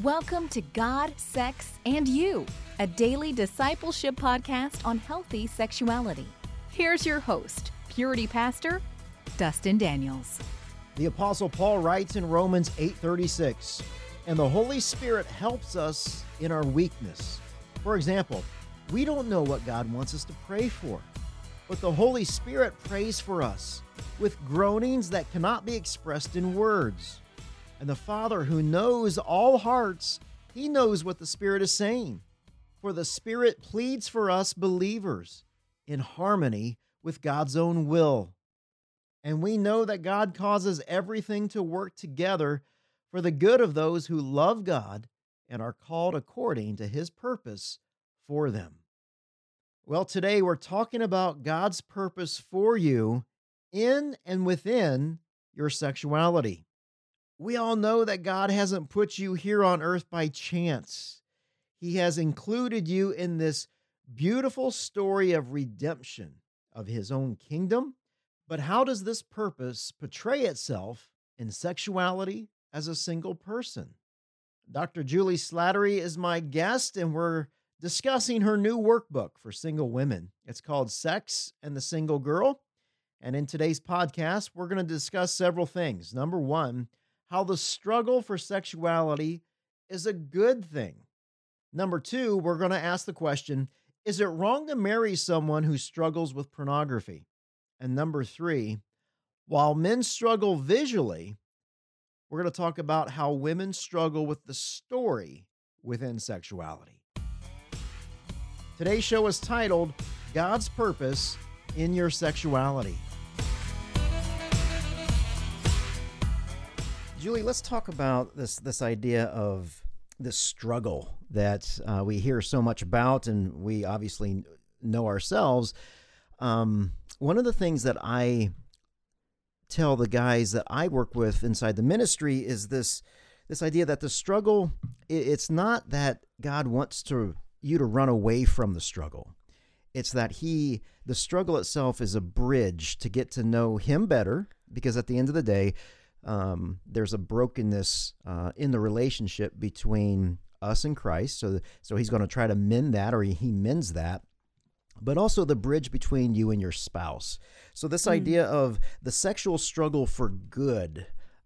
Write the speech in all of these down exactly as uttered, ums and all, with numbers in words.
Welcome to God, Sex, and You, a daily discipleship podcast on healthy sexuality. Here's your host, Purity Pastor, Dustin Daniels. The Apostle Paul writes in Romans eight thirty-six, "And the Holy Spirit helps us in our weakness." For example, we don't know what God wants us to pray for, but the Holy Spirit prays for us with groanings that cannot be expressed in words. And the Father who knows all hearts, He knows what the Spirit is saying. For the Spirit pleads for us believers in harmony with God's own will. And we know that God causes everything to work together for the good of those who love God and are called according to His purpose for them. Well, today we're talking about God's purpose for you in and within your sexuality. We all know that God hasn't put you here on earth by chance. He has included you in this beautiful story of redemption of His own kingdom. But how does this purpose portray itself in sexuality as a single person? Doctor Julie Slattery is my guest, and we're discussing her new workbook for single women. It's called Sex and the Single Girl. And in today's podcast, we're going to discuss several things. Number one, how the struggle for sexuality is a good thing. Number two, we're going to ask the question, is it wrong to marry someone who struggles with pornography? And number three, while men struggle visually, we're going to talk about how women struggle with the story within sexuality. Today's show is titled, God's Purpose in Your Sexuality. Julie, let's talk about this, this idea of this struggle that uh, we hear so much about, and we obviously know ourselves. Um, one of the things that I tell the guys that I work with inside the ministry is this, this idea that the struggle, it's not that God wants to you to run away from the struggle. It's that he, the struggle itself is a bridge to get to know Him better, because at the end of the day, um, there's a brokenness uh, in the relationship between us and Christ. So, so He's going to try to mend that, or he, he mends that. But also the bridge between you and your spouse. So this mm. idea of the sexual struggle for good,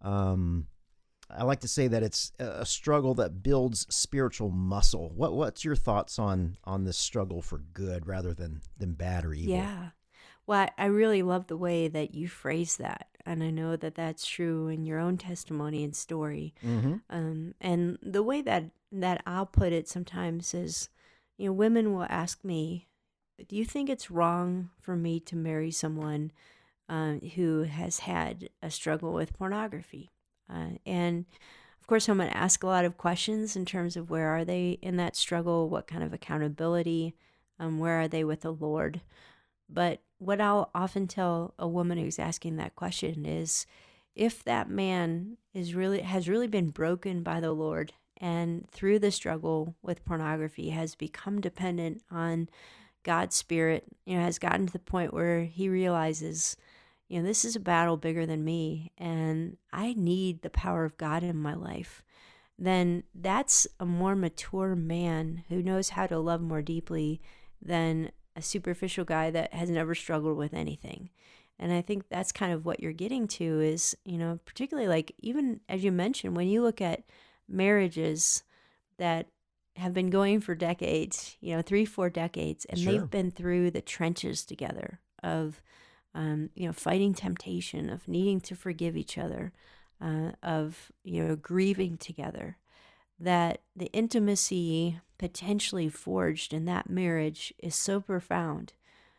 um, I like to say that it's a struggle that builds spiritual muscle. What What's your thoughts on on this struggle for good rather than, than bad or evil? Yeah. Well, I really love the way that you phrase that. And I know that that's true in your own testimony and story. Mm-hmm. Um, and the way that, that I'll put it sometimes is, you know, women will ask me, do you think it's wrong for me to marry someone uh, who has had a struggle with pornography? Uh, and of course, I'm going to ask a lot of questions in terms of where are they in that struggle, what kind of accountability, um, where are they with the Lord? But what I'll often tell a woman who's asking that question is, if that man is really has really been broken by the Lord and through the struggle with pornography has become dependent on God's Spirit, you know, has gotten to the point where he realizes, you know, this is a battle bigger than me, and I need the power of God in my life, then that's a more mature man who knows how to love more deeply than a superficial guy that has never struggled with anything. And I think that's kind of what you're getting to is, you know, particularly like even as you mentioned, when you look at marriages that have been going for decades, you know, three, four decades, and Sure. they've been through the trenches together of, um, you know, fighting temptation, of needing to forgive each other, uh, of, you know, grieving together, that the intimacy potentially forged in that marriage is so profound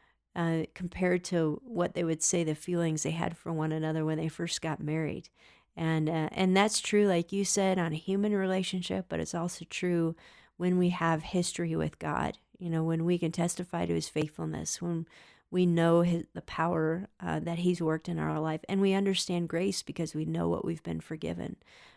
uh, compared to what they would say the feelings they had for one another when they first got married. And uh, and that's true, like you said, on a human relationship, but it's also true when we have history with God, you know, when we can testify to His faithfulness, when we know his, the power uh, that He's worked in our life, and we understand grace because we know what we've been forgiven.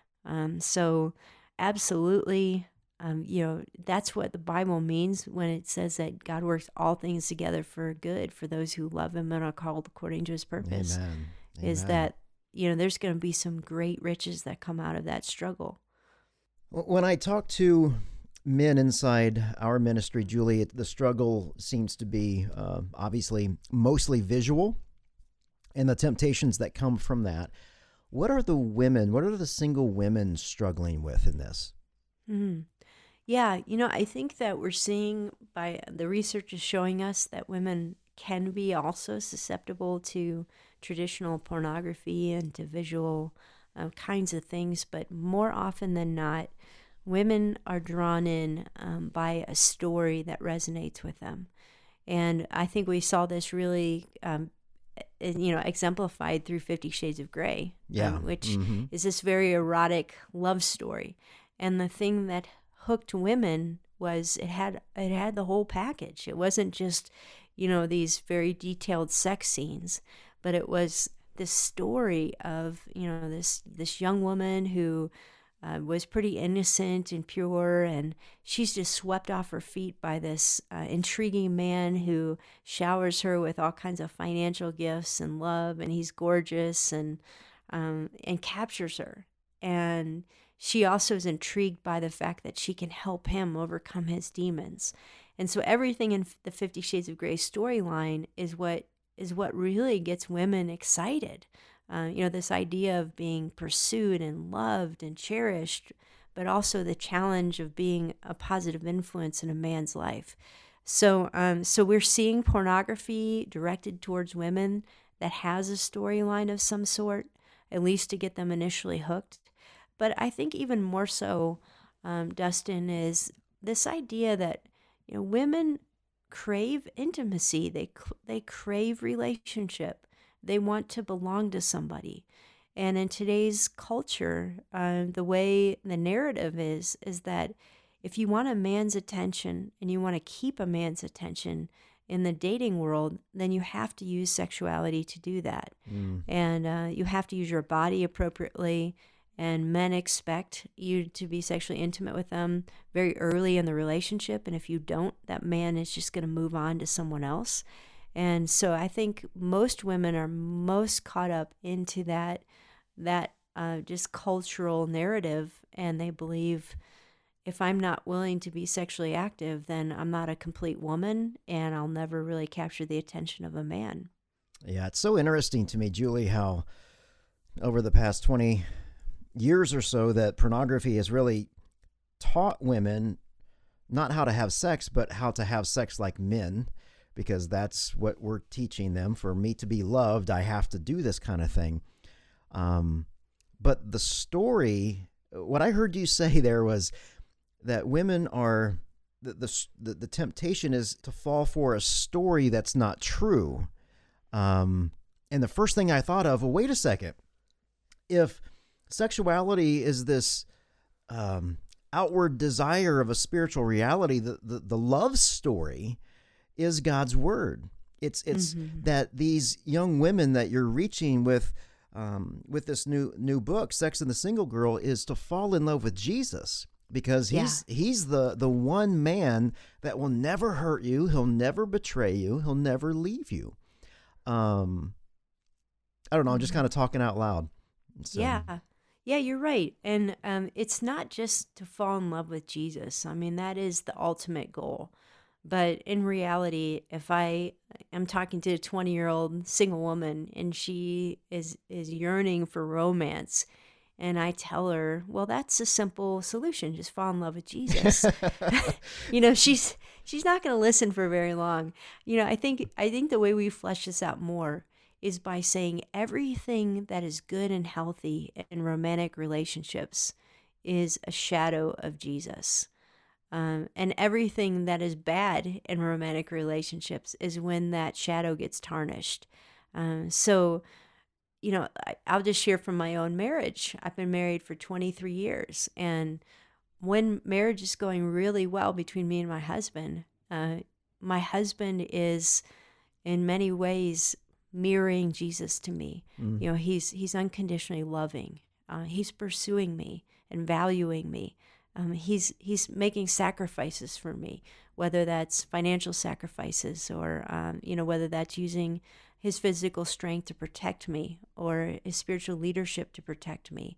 Um, so absolutely, um, you know, that's what the Bible means when it says that God works all things together for good for those who love Him and are called according to His purpose. Amen. Is Amen. that, you know, there's going to be some great riches that come out of that struggle. When I talk to men inside our ministry, Julie, the struggle seems to be uh, obviously mostly visual and the temptations that come from that. What are the women, what are the single women struggling with in this? Mhm. Yeah, you know, I think that we're seeing by the research is showing us that women can be also susceptible to traditional pornography and to visual uh, kinds of things, but more often than not, women are drawn in um, by a story that resonates with them. And I think we saw this really, um, e- you know, exemplified through Fifty Shades of Grey, Yeah. um, which hmm is this very erotic love story. And the thing that hooked women was it had it had the whole package. It wasn't just, you know, these very detailed sex scenes, but it was this story of, you know, this this young woman who uh, was pretty innocent and pure, and she's just swept off her feet by this uh, intriguing man who showers her with all kinds of financial gifts and love, and he's gorgeous and um, and captures her. And she also is intrigued by the fact that she can help him overcome his demons. And so everything in the Fifty Shades of Grey storyline is what is what really gets women excited. Uh, you know, this idea of being pursued and loved and cherished, but also the challenge of being a positive influence in a man's life. So, um, so we're seeing pornography directed towards women that has a storyline of some sort, at least to get them initially hooked. But I think even more so, um, Dustin, is this idea that, you know, women crave intimacy. They c- they crave relationship. They want to belong to somebody. And in today's culture, uh, the way the narrative is is that if you want a man's attention and you want to keep a man's attention in the dating world, then you have to use sexuality to do that. Mm. And uh, you have to use your body appropriately. And men expect you to be sexually intimate with them very early in the relationship. And if you don't, that man is just going to move on to someone else. And so I think most women are most caught up into that that uh, just cultural narrative, and they believe if I'm not willing to be sexually active, then I'm not a complete woman, and I'll never really capture the attention of a man. Yeah, it's so interesting to me, Julie, how over the past twenty years or so that pornography has really taught women not how to have sex, but how to have sex like men, because that's what we're teaching them. For me to be loved, I have to do this kind of thing. Um, but the story, what I heard you say there was that women are, the, the, the, the temptation is to fall for a story that's not true. Um, and the first thing I thought of, well, wait a second. If sexuality is this um, outward desire of a spiritual reality, the, the, the love story is God's word. It's it's Mm-hmm. that these young women that you're reaching with um, with this new new book, Sex and the Single Girl, is to fall in love with Jesus, because he's he's the the one man that will never hurt you. He'll never betray you. He'll never leave you. Um, I don't know. I'm just kind of talking out loud. So, Yeah. Yeah, you're right. And um, it's not just to fall in love with Jesus. I mean, that is the ultimate goal. But in reality, if I am talking to a twenty-year-old single woman and she is is yearning for romance, and I tell her, well, that's a simple solution. Just fall in love with Jesus. you know, she's she's not going to listen for very long. You know, I think I think the way we flesh this out more is by saying everything that is good and healthy in romantic relationships is a shadow of Jesus. Um, and everything that is bad in romantic relationships is when that shadow gets tarnished. Um, so, you know, I, I'll just share from my own marriage. I've been married for twenty-three years. And when marriage is going really well between me and my husband, uh, my husband is in many ways mirroring Jesus to me. Mm. You know, he's he's unconditionally loving. Uh, he's pursuing me and valuing me. Um, he's he's making sacrifices for me, whether that's financial sacrifices or um, you know, whether that's using his physical strength to protect me or his spiritual leadership to protect me.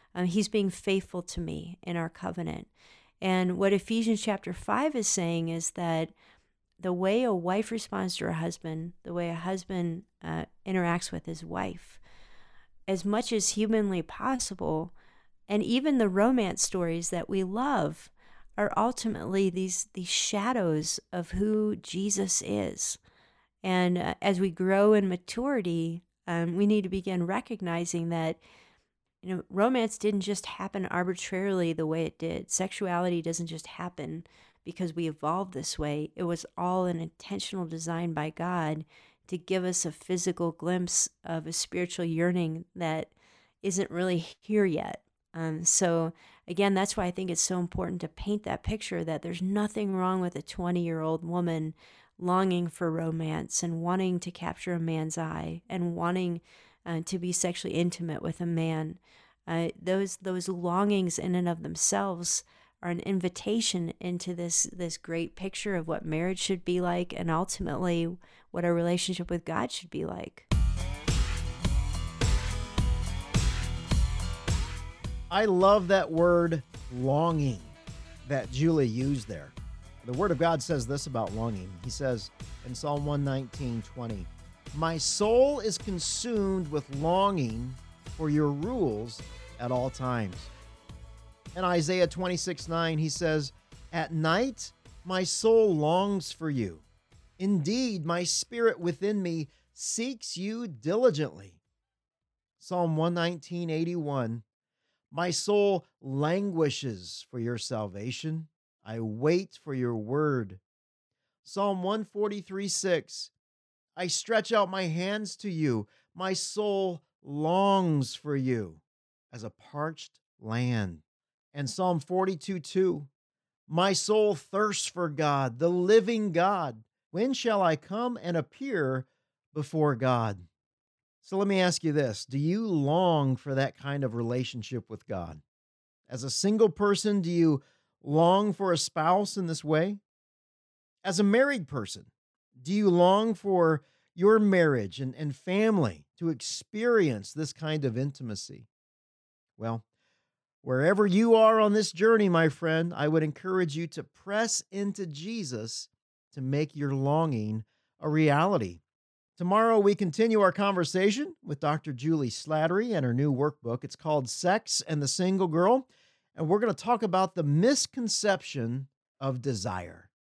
Um, he's being faithful to me in our covenant. And what Ephesians chapter five is saying is that the way a wife responds to her husband, the way a husband uh, interacts with his wife, as much as humanly possible, and even the romance stories that we love are ultimately these these shadows of who Jesus is. And uh, as we grow in maturity, um, we need to begin recognizing that, you know, romance didn't just happen arbitrarily the way it did. Sexuality doesn't just happen because we evolved this way. It was all an intentional design by God to give us a physical glimpse of a spiritual yearning that isn't really here yet. Um, so again, that's why I think it's so important to paint that picture that there's nothing wrong with a twenty-year-old woman longing for romance and wanting to capture a man's eye and wanting uh, to be sexually intimate with a man. Uh, those those longings in and of themselves are an invitation into this this great picture of what marriage should be like, and ultimately what our relationship with God should be like. I love that word longing that Julie used there. The Word of God says this about longing. He says in Psalm one nineteen, twenty, "My soul is consumed with longing for your rules at all times." In Isaiah twenty-six, nine, he says, "At night my soul longs for you. Indeed, my spirit within me seeks you diligently." Psalm one nineteen, eighty-one, "My soul languishes for your salvation. I wait for your word." Psalm one forty-three, six, "I stretch out my hands to you. My soul longs for you as a parched land." And Psalm forty-two, two, "My soul thirsts for God, the living God. When shall I come and appear before God?" So let me ask you this. Do you long for that kind of relationship with God? As a single person, do you long for a spouse in this way? As a married person, do you long for your marriage and, and family to experience this kind of intimacy? Well, wherever you are on this journey, my friend, I would encourage you to press into Jesus to make your longing a reality. Tomorrow, we continue our conversation with Doctor Julie Slattery and her new workbook. It's called Sex and the Single Girl, and we're going to talk about the misconception of desire.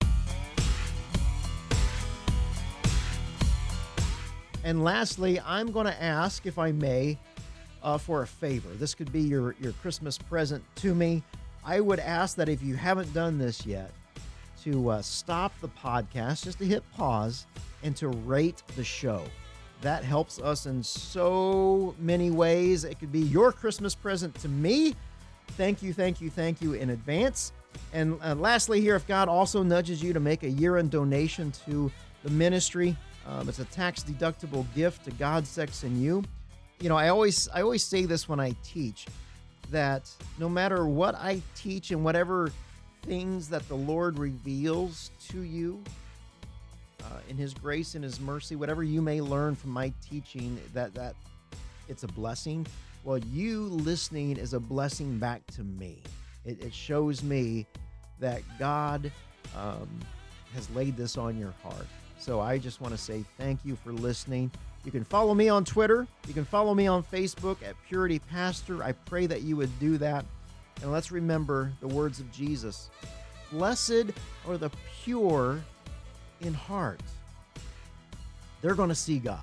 And lastly, I'm going to ask, if I may, uh, for a favor. This could be your, your Christmas present to me. I would ask that if you haven't done this yet, to uh, stop the podcast, just to hit pause, and to rate the show. That helps us in so many ways. It could be your Christmas present to me. Thank you, thank you, thank you in advance. And uh, lastly here, if God also nudges you to make a year-end donation to the ministry, um, it's a tax-deductible gift to God, Sex, and You. You know, I always, I always say this when I teach, that no matter what I teach and whatever things that the Lord reveals to you, Uh, in His grace and His mercy, whatever you may learn from my teaching, that that it's a blessing. Well, you listening is a blessing back to me. It, it shows me that God um, has laid this on your heart. So I just want to say thank you for listening. You can follow me on Twitter. You can follow me on Facebook at Purity Pastor. I pray that you would do that. And let's remember the words of Jesus. Blessed are the pure in heart. They're going to see God.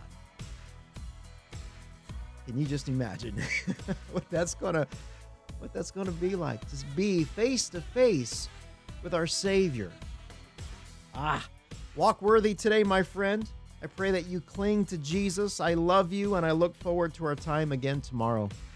Can you just imagine what that's going to what that's going to be like? Just be face to face with our Savior. Ah, walk worthy today, my friend. I pray that you cling to Jesus. I love you, and I look forward to our time again tomorrow.